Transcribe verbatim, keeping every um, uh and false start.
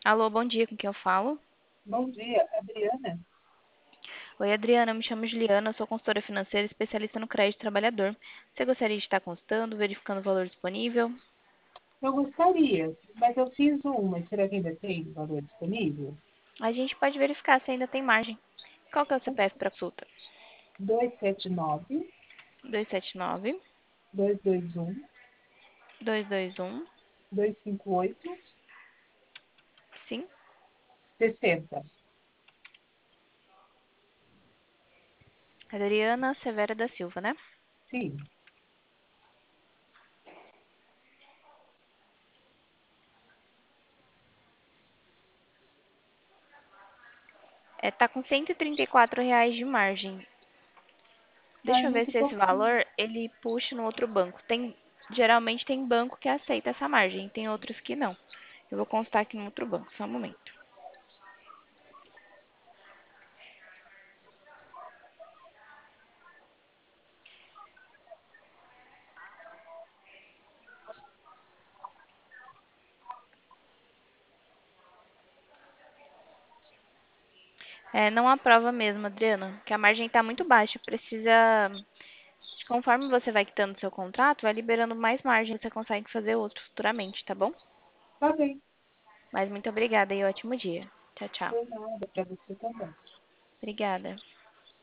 Alô, bom dia, com quem eu falo? Bom dia, Adriana. Oi, Adriana, eu me chamo Juliana, sou consultora financeira especialista no crédito trabalhador. Você gostaria de estar consultando, verificando o valor disponível? Eu gostaria, mas eu fiz uma. Será que ainda tem valor disponível? A gente pode verificar se ainda tem margem. Qual que é o C P F para consulta? Dois sete nove, Dois sete nove, dois dois um, dois dois um, dois cinco oito, sim. sessenta. Adriana Severa da Silva, né? Sim. É, tá com cento e trinta e quatro reais de margem. Ai, Deixa eu ver muito se esse pouquinho. valor ele puxa no outro banco. Tem, geralmente tem banco que aceita essa margem, tem outros que não. Eu vou constar aqui no outro banco, só um momento. É, não aprova mesmo, Adriana, que a margem está muito baixa. Precisa, conforme você vai quitando seu contrato, vai liberando mais margem, você consegue fazer outro futuramente, tá bom? Tá bem. Mas muito obrigada e ótimo dia. Tchau, tchau. Por nada, para você também. Obrigada.